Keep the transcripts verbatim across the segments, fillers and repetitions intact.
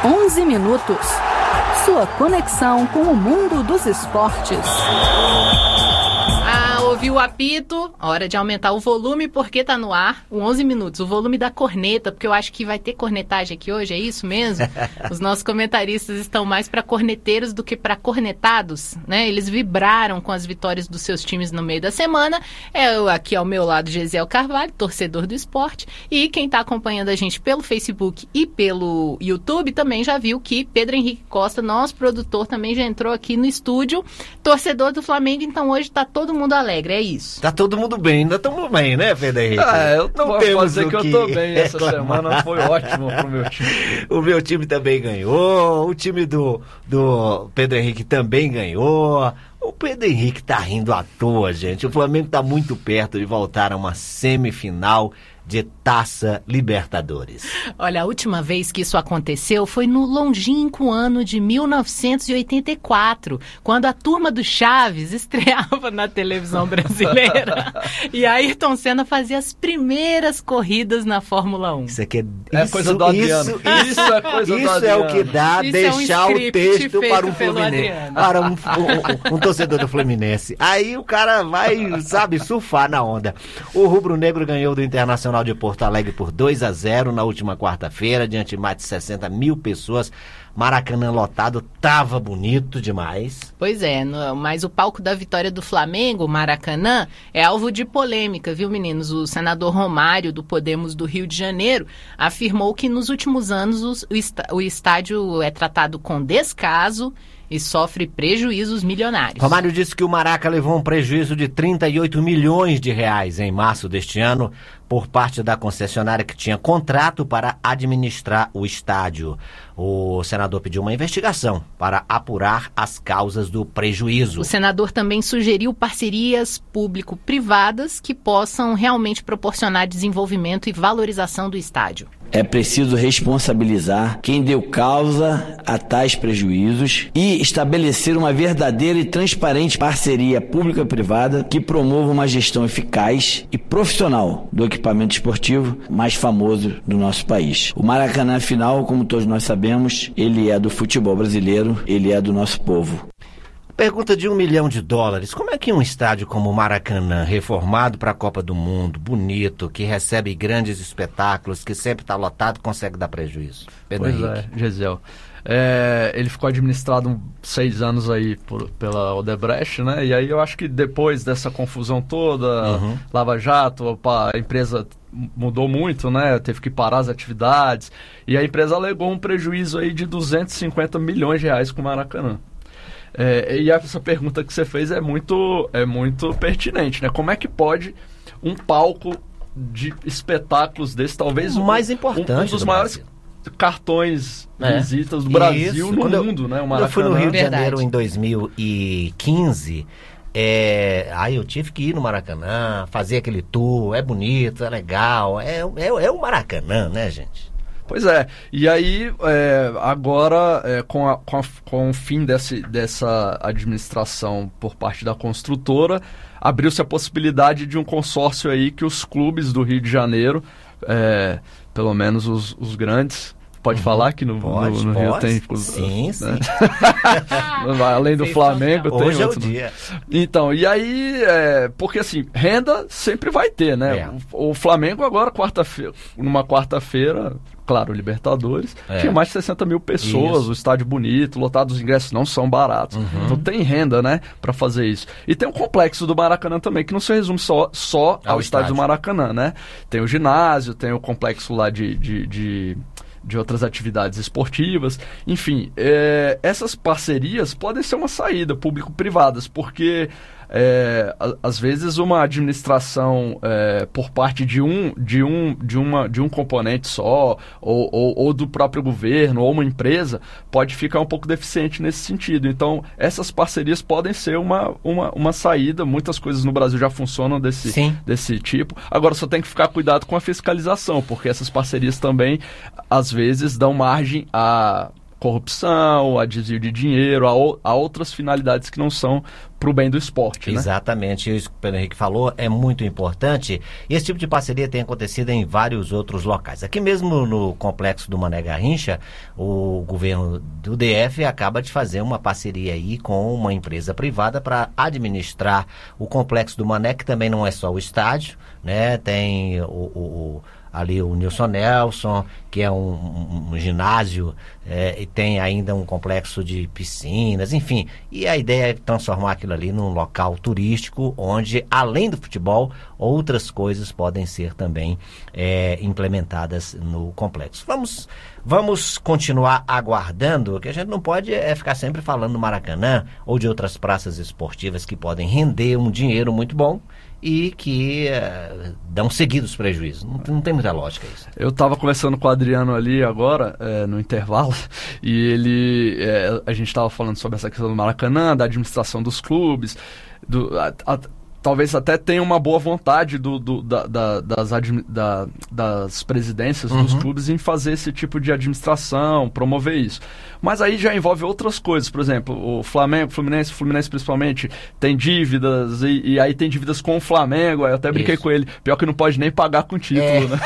onze minutos. Sua conexão com o mundo dos esportes. Ah, ouviu o apito? Hora de aumentar o volume porque tá no ar o onze minutos. O volume da corneta, porque eu acho que vai ter cornetagem aqui hoje, é isso mesmo? Os nossos comentaristas estão mais para corneteiros do que para cornetados, né? Eles vibraram com as vitórias dos seus times no meio da semana. Eu, aqui ao meu lado, Gesiel Carvalho, torcedor do esporte. E quem tá acompanhando a gente pelo Facebook e pelo YouTube também já viu que Pedro Henrique Costa, nosso produtor, também já entrou aqui no estúdio. Torcedor do Flamengo, então hoje tá todo mundo alegre, é isso. Tá todo mundo bem, ainda estamos bem, né, Pedro Henrique? Ah, eu não vou temos dizer o que, que eu tô bem essa reclamar. semana, foi ótimo pro meu time. O meu time também ganhou, o time do, do Pedro Henrique também ganhou. O Pedro Henrique tá rindo à toa, gente. O Flamengo tá muito perto de voltar a uma semifinal de Taça Libertadores. Olha, a última vez que isso aconteceu foi no longínquo ano de mil novecentos e oitenta e quatro, quando a turma do Chaves estreava na televisão brasileira e Ayrton Senna fazia as primeiras corridas na Fórmula um. Isso aqui é, é isso, coisa do Adriano. Isso, isso, isso é coisa isso do é Adriano. o que dá Isso deixar é um o texto para um pelo Fluminense, Adriano. para um, um, um, um torcedor do Fluminense. Aí o cara vai, sabe, surfar na onda. O Rubro Negro ganhou do Internacional de Porto Alegre por dois a zero na última quarta-feira, diante de mais de sessenta mil pessoas. Maracanã lotado, tava bonito demais. Pois é, no, mas o palco da vitória do Flamengo, o Maracanã, é alvo de polêmica, viu, meninos? O senador Romário, do Podemos do Rio de Janeiro, afirmou que nos últimos anos os, o, está, o estádio é tratado com descaso e sofre prejuízos milionários. Romário disse que o Maraca levou um prejuízo de trinta e oito milhões de reais em março deste ano por parte da concessionária que tinha contrato para administrar o estádio. O senador pediu uma investigação para apurar as causas do prejuízo. O senador também sugeriu parcerias público-privadas que possam realmente proporcionar desenvolvimento e valorização do estádio. É preciso responsabilizar quem deu causa a tais prejuízos e estabelecer uma verdadeira e transparente parceria pública-privada que promova uma gestão eficaz e profissional do equipamento esportivo mais famoso do nosso país. O Maracanã, afinal, como todos nós sabemos, ele é do futebol brasileiro, ele é do nosso povo. Pergunta de um milhão de dólares. Como é que um estádio como o Maracanã, reformado para a Copa do Mundo, bonito, que recebe grandes espetáculos, que sempre está lotado, consegue dar prejuízo? Pedro Pois Henrique. é, Gesiel. É, ele ficou administrado seis anos aí por, pela Odebrecht, né? E aí eu acho que depois dessa confusão toda, Uhum. Lava Jato, a empresa mudou muito, né? Teve que parar as atividades. E a empresa alegou um prejuízo aí de duzentos e cinquenta milhões de reais com o Maracanã. É, e essa pergunta que você fez é muito, é muito pertinente, né? Como é que pode um palco de espetáculos desse, talvez o um, mais importante um, um dos do maiores Brasil. cartões É. visitas do Brasil Isso. no Quando mundo, eu, né? O quando eu fui no Maracanã. Rio de Verdade. Janeiro em dois mil e quinze, é, aí eu tive que ir no Maracanã, fazer aquele tour, é bonito, é legal, é, é, é o Maracanã, né, gente? Pois é, e aí é, agora é, com, a, com, a, com o fim desse, dessa administração por parte da construtora, abriu-se a possibilidade de um consórcio aí que os clubes do Rio de Janeiro, é, pelo menos os, os grandes, pode uhum. falar que no, pode, no, no Rio pode. tem... Sim, né? sim. Além do Vocês Flamengo, tem Hoje é o outros. dia. Então, e aí, é, porque assim, renda sempre vai ter, né? É. O, o Flamengo agora, quarta-feira, numa quarta-feira, claro, Libertadores, É. tinha mais de sessenta mil pessoas, Isso. o estádio bonito, lotado, os ingressos não são baratos. Uhum. Então tem renda, né, pra fazer isso. E tem o complexo do Maracanã também, que não se resume só, só ao, Ao estádio estádio. do Maracanã, né? Tem o ginásio, tem o complexo lá de... de, de de outras atividades esportivas, enfim, é, essas parcerias podem ser uma saída público-privadas, porque é, a, às vezes uma administração é, por parte de um, de, um, de, uma, de um componente só, ou, ou, ou do próprio governo, ou uma empresa, pode ficar um pouco deficiente nesse sentido. Então, essas parcerias podem ser uma, uma, uma saída, muitas coisas no Brasil já funcionam desse, desse tipo. Agora, só tem que ficar cuidado com a fiscalização, porque essas parcerias também, às vezes, dão margem a, corrupção, a desvio de dinheiro, a, o, a outras finalidades que não são para o bem do esporte, né? Exatamente, isso que o Pedro Henrique falou é muito importante, e esse tipo de parceria tem acontecido em vários outros locais. Aqui mesmo no complexo do Mané Garrincha, o governo do D F acaba de fazer uma parceria aí com uma empresa privada para administrar o complexo do Mané, que também não é só o estádio, né? Tem o, o ali o Nilson Nelson, que é um, um, um ginásio, é, e tem ainda um complexo de piscinas, enfim. E a ideia é transformar aquilo ali num local turístico, onde, além do futebol, outras coisas podem ser também é, implementadas no complexo. Vamos, vamos continuar aguardando, que a gente não pode é, ficar sempre falando do Maracanã ou de outras praças esportivas que podem render um dinheiro muito bom e que uh, dão seguidos prejuízos. Não, não tem muita lógica isso. Eu estava conversando com o Adriano ali agora, é, no intervalo, e ele, é, a gente estava falando sobre essa questão do Maracanã, da administração dos clubes, do, a, a, talvez até tenha uma boa vontade do, do, da, da, das, admi, da, das presidências uhum. dos clubes em fazer esse tipo de administração, promover isso. Mas aí já envolve outras coisas, por exemplo, o Flamengo, Fluminense, Fluminense principalmente, tem dívidas, e, e aí tem dívidas com o Flamengo, aí eu até brinquei isso. com ele, pior que não pode nem pagar com título, é. né?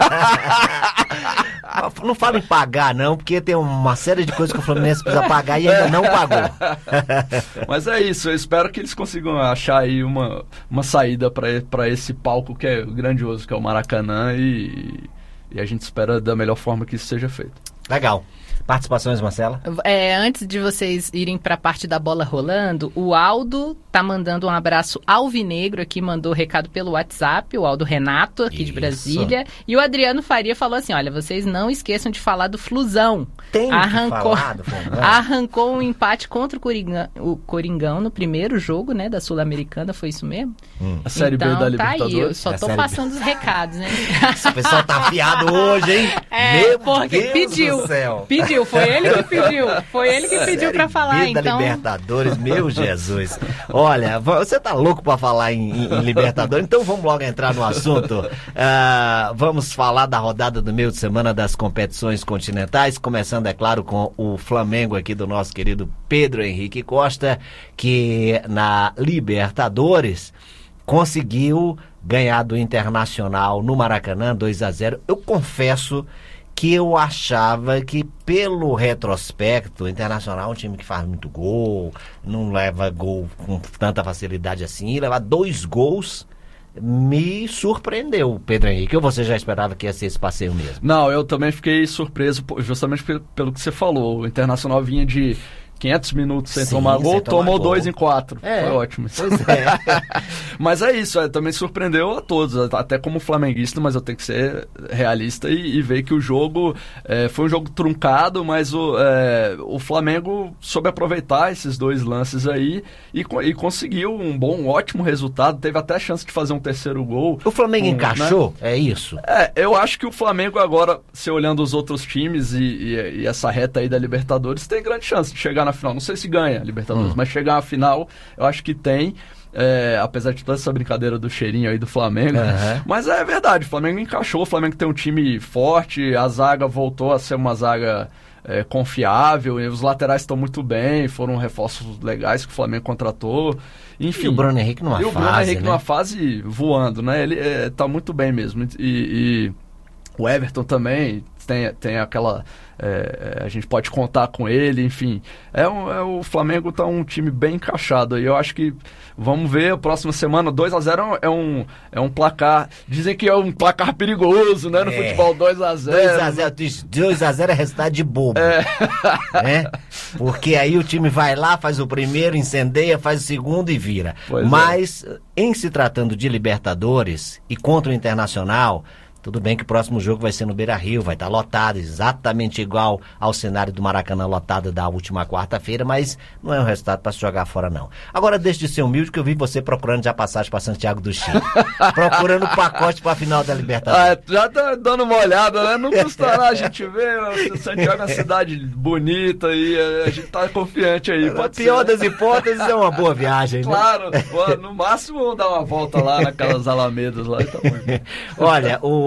Não fala em pagar, não, porque tem uma série de coisas que o Fluminense precisa pagar e ainda não pagou. Mas é isso, eu espero que eles consigam achar aí uma, uma saída para esse palco que é grandioso, que é o Maracanã, e, e a gente espera da melhor forma que isso seja feito. Legal. Participações, Marcela? É, antes de vocês irem para a parte da bola rolando, o Aldo tá mandando um abraço alvinegro aqui, mandou recado pelo WhatsApp, o Aldo Renato, aqui Isso. de Brasília. E o Adriano Faria falou assim, olha, vocês não esqueçam de falar do Flusão. Tem arrancou, que falar do Flusão. Arrancou um empate contra o Coringão, o Coringão no primeiro jogo, né, da Sul-Americana, foi isso mesmo? Hum. A Série então, B da tá Libertadores. Aí, eu só tô passando B. os recados, né? Esse pessoal tá afiado hoje, hein? É, Meu porque Deus pediu, do céu. Pediu, foi ele que pediu, foi ele que pediu pra falar, B da então... Libertadores, meu Jesus. Olha, você tá louco pra falar em, em, em Libertadores, então vamos logo entrar no assunto. Uh, vamos falar da rodada do meio de semana das competições continentais, começando, é claro, com o Flamengo aqui do nosso querido Pedro Henrique Costa, que na Libertadores conseguiu ganhar do Internacional no Maracanã, dois a zero. Eu confesso que eu achava que, pelo retrospecto, o Internacional é um time que faz muito gol, não leva gol com tanta facilidade assim, e levar dois gols me surpreendeu, Pedro Henrique. Ou você já esperava que ia ser esse passeio mesmo? Não, eu também fiquei surpreso, justamente pelo, pelo que você falou. O Internacional vinha de quinhentos minutos sem Sim, tomar gol, sem tomar tomou gol. dois em quatro. É, foi ótimo. Pois é. Mas é isso, é, também surpreendeu a todos, até como flamenguista, mas eu tenho que ser realista e, e ver que o jogo é, foi um jogo truncado, mas o, é, o Flamengo soube aproveitar esses dois lances aí e, e conseguiu um bom, um ótimo resultado, teve até a chance de fazer um terceiro gol. O Flamengo um, encaixou? Né? É isso? É, eu acho que o Flamengo agora, se olhando os outros times e, e, e essa reta aí da Libertadores, tem grande chance de chegar na final. Não sei se ganha a Libertadores, hum. mas chegar na final, eu acho que tem. É, apesar de toda essa brincadeira do cheirinho aí do Flamengo. Uhum. Mas é verdade, o Flamengo encaixou, o Flamengo tem um time forte, a zaga voltou a ser uma zaga é, confiável, e os laterais estão muito bem, foram reforços legais que o Flamengo contratou. Enfim, e o Bruno Henrique numa e fase, o Bruno Henrique né? numa fase voando, né? Ele é, tá muito bem mesmo. E, e o Everton também tem, tem aquela... É, a gente pode contar com ele, enfim. É, um, é, o Flamengo tá um time bem encaixado aí. Eu acho que vamos ver a próxima semana. dois a zero é um, é um placar. Dizem que é um placar perigoso, né? No é. futebol dois a zero. dois a zero, dois a zero é resultado de bobo. É. Né? Porque aí o time vai lá, faz o primeiro, incendeia, faz o segundo e vira. Pois Mas, é. em se tratando de Libertadores e contra o Internacional, tudo bem que o próximo jogo vai ser no Beira-Rio, vai estar lotado, exatamente igual ao cenário do Maracanã lotado da última quarta-feira, mas não é um resultado para se jogar fora, não. Agora, deixe de ser humilde, que eu vi você procurando já passagem para Santiago do Chile. Procurando pacote para a final da Libertadores. Ah, já tá dando uma olhada, né? Não custará a gente ver. Santiago é uma cidade bonita e a gente tá confiante aí. A pior das hipóteses é uma boa viagem, claro, né? Claro, no máximo dar uma volta lá naquelas alamedas lá. Tá bom. Olha, o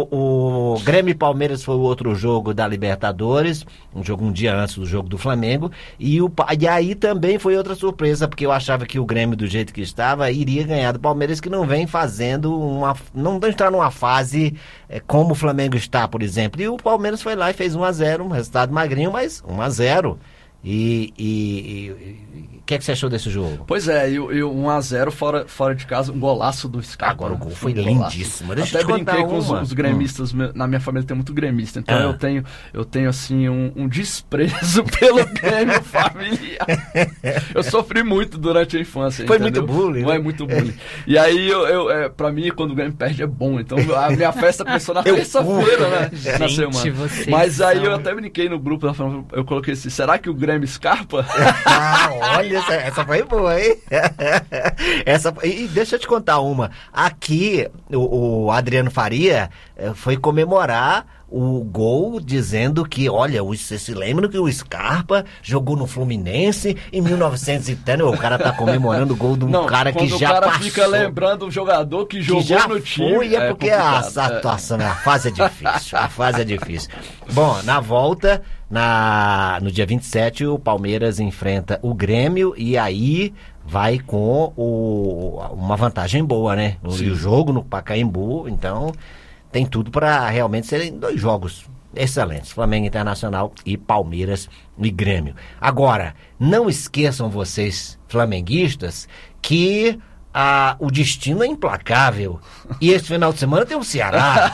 o, o Grêmio e Palmeiras foi o outro jogo da Libertadores, um jogo um dia antes do jogo do Flamengo, e, o, e aí também foi outra surpresa, porque eu achava que o Grêmio, do jeito que estava, iria ganhar do Palmeiras, que não vem fazendo uma... não está numa fase é, como o Flamengo está, por exemplo. E o Palmeiras foi lá e fez um a zero, um resultado magrinho, mas um a zero. E o que, é que você achou desse jogo? Pois é, e, e um a zero fora, fora de casa, um golaço do Scarpa. Agora o gol foi um lindíssimo. Deixa Até eu te brinquei com os, uma. os gremistas, hum. na minha família tem muito gremista, então ah. eu tenho, eu tenho assim, um, um desprezo pelo Grêmio familiar. Eu sofri muito durante a infância, Foi entendeu? muito bullying, Não né? é muito bullying. E aí, eu, eu, é, pra mim, quando o Grêmio perde é bom, então a minha festa começou na terça-feira, né? Gente, na semana. Mas aí eu até brinquei no grupo, eu coloquei assim, será que o Grêmio Scarpa? Ah, olha, essa, essa foi boa, hein? Essa, e deixa eu te contar uma. Aqui, o, o Adriano Faria eh, foi comemorar o gol dizendo que, olha, você se lembra que o Scarpa jogou no Fluminense em mil e novecentos e tanto? O cara tá comemorando o gol de um Não, cara que já passou. o cara fica lembrando o jogador que jogou que já no time. Foi, é porque a, a é. situação, a fase é difícil. A fase é difícil. Bom, na volta, na, no dia vinte e sete, o Palmeiras enfrenta o Grêmio e aí vai com o, uma vantagem boa, né? O, o jogo no Pacaembu, então tem tudo para realmente serem dois jogos excelentes. Flamengo Internacional e Palmeiras e Grêmio. Agora, não esqueçam vocês, flamenguistas, que ah, o destino é implacável. E esse final de semana tem o Ceará.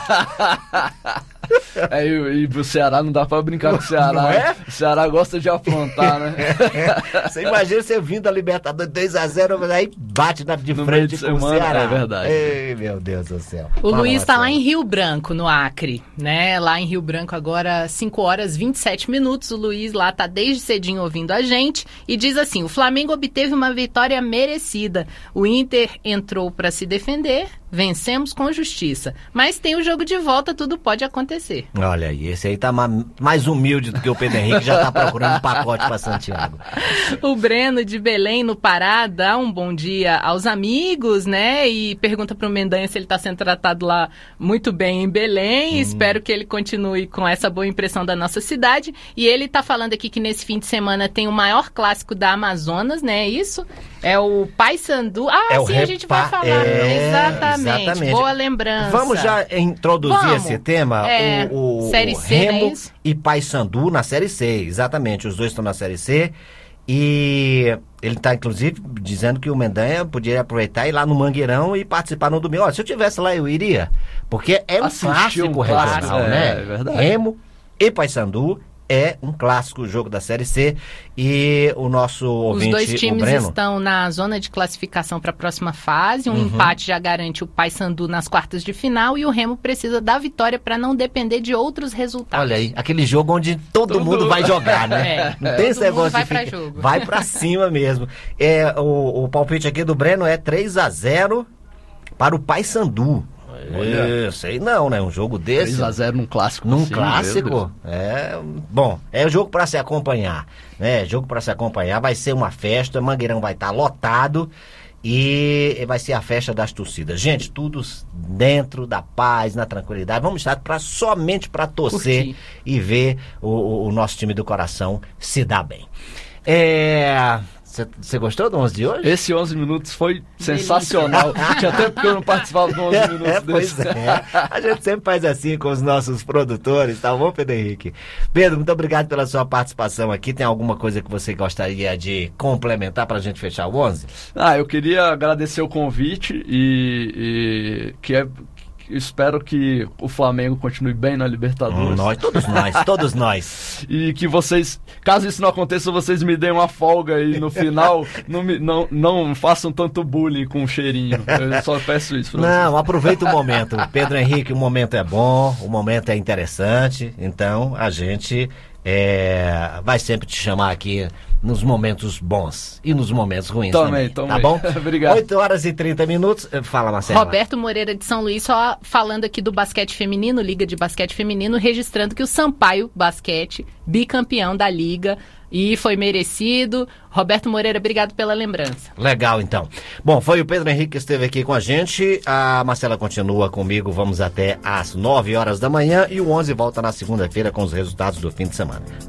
É, e, e o Ceará não dá pra brincar com o Ceará. Não é? O Ceará gosta de aprontar, né? Você imagina você vindo da Libertadores dois a zero, mas aí bate na, de No frente meio de com semana, o Ceará. é verdade. Ei, meu Deus do céu. O Fala, Luiz está lá Marcelo. em Rio Branco, no Acre, né? Lá em Rio Branco agora cinco horas e vinte e sete minutos. O Luiz lá tá desde cedinho ouvindo a gente e diz assim: o Flamengo obteve uma vitória merecida. O Inter entrou para se defender, vencemos com justiça. Mas tem o jogo de volta, tudo pode acontecer. Olha aí, esse aí tá ma- mais humilde do que o Pedro Henrique, já tá procurando um pacote para Santiago. O Breno de Belém, no Pará, dá um bom dia aos amigos, né? E pergunta pro Mendanha se ele tá sendo tratado lá muito bem em Belém. Hum. Espero que ele continue com essa boa impressão da nossa cidade. E ele tá falando aqui que nesse fim de semana tem o maior clássico da Amazonas, né? É isso? É o Paysandu. Ah, É o sim, a gente vai repa- falar. é, exatamente. exatamente. Boa lembrança. Vamos já introduzir Vamos. esse tema? É, o, o, Série o C, não é Remo isso? e Paysandu na Série C, exatamente. Os dois estão na Série C. E ele está, inclusive, dizendo que o Mendanha podia aproveitar e ir lá no Mangueirão e participar no domingo. Olha, se eu tivesse lá, eu iria. Porque é um Assistir clássico um regional, clássico, né? é, é verdade. Remo e Paysandu é um clássico jogo da Série C. E o nosso Os ouvinte, dois o times Breno... estão na zona de classificação para a próxima fase. Um Uhum. empate já garante o Paysandu nas quartas de final e o Remo precisa da vitória para não depender de outros resultados. Olha aí, aquele jogo onde todo, Todo mundo vai jogar, né? É, Não tem esse todo mundo negócio vai de pra ficar- jogo. Vai pra cima mesmo. É, o, o palpite aqui do Breno é três a zero para o Paysandu. Olha. É, sei não, né? Um jogo desse. três a zero num clássico. Num assim, meu Deus. clássico, é bom, é jogo para se acompanhar, né? Jogo para se acompanhar, vai ser uma festa, Mangueirão vai estar lotado e vai ser a festa das torcidas. Gente, tudo dentro da paz, na tranquilidade. Vamos estar pra, somente para torcer Curtir. e ver o, o- o nosso time do coração se dar bem. É, você gostou do onze de hoje? Esse onze minutos foi sensacional. Tinha tempo que eu não participava do onze minutos É, pois desse. é. A gente sempre faz assim com os nossos produtores, tá bom, Pedro Henrique? Pedro, muito obrigado pela sua participação aqui. Tem alguma coisa que você gostaria de complementar pra gente fechar o onze? Ah, eu queria agradecer o convite e, e que é, que espero que o Flamengo continue bem na Libertadores. Nós, todos nós, todos nós. E que vocês, caso isso não aconteça, vocês me deem uma folga e no final não, me, não, não façam tanto bullying com o cheirinho. Eu só peço isso pra Não, aproveita o momento. Pedro Henrique, o momento é bom, o momento é interessante, então a gente é, vai sempre te chamar aqui nos momentos bons e nos momentos ruins Também, também, também. tá bom? Obrigado. oito horas e trinta minutos. Fala, Marcelo. Roberto Moreira de São Luís, só falando aqui do basquete feminino, Liga de Basquete Feminino, registrando que o Sampaio Basquete, bicampeão da Liga, e foi merecido. Roberto Moreira, obrigado pela lembrança. Legal, então. Bom, foi o Pedro Henrique que esteve aqui com a gente. A Marcela continua comigo. Vamos até às nove horas da manhã e o onze volta na segunda-feira com os resultados do fim de semana.